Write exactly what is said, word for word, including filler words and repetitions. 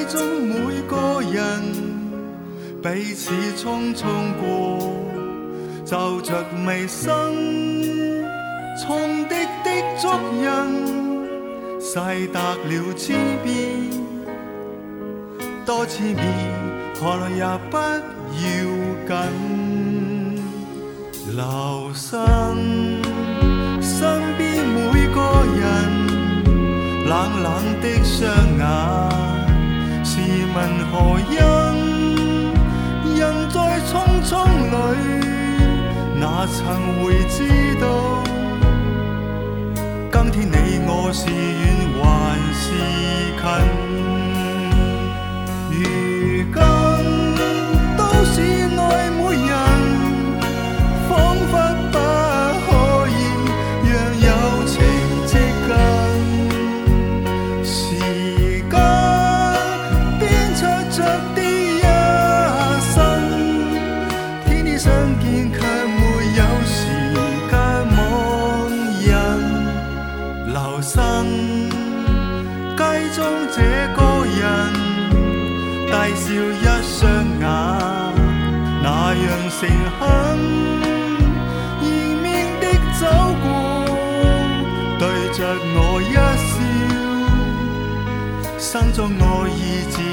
中每個人彼此匆匆過，就着微生重疊的足印，細達了千遍，多次面看來也不要緊。留心身邊每個人冷冷的雙眼，試問何因？人在匆匆裏，哪曾會知道，今天你我是遠還是近？如今都市內每人彷彿不可以讓友情接近，時間編出着啲一生，天天相見卻沒有時間網印。留心街中這個人，低笑一雙眼，那樣誠懇走過，對着我一笑，生咗愛意。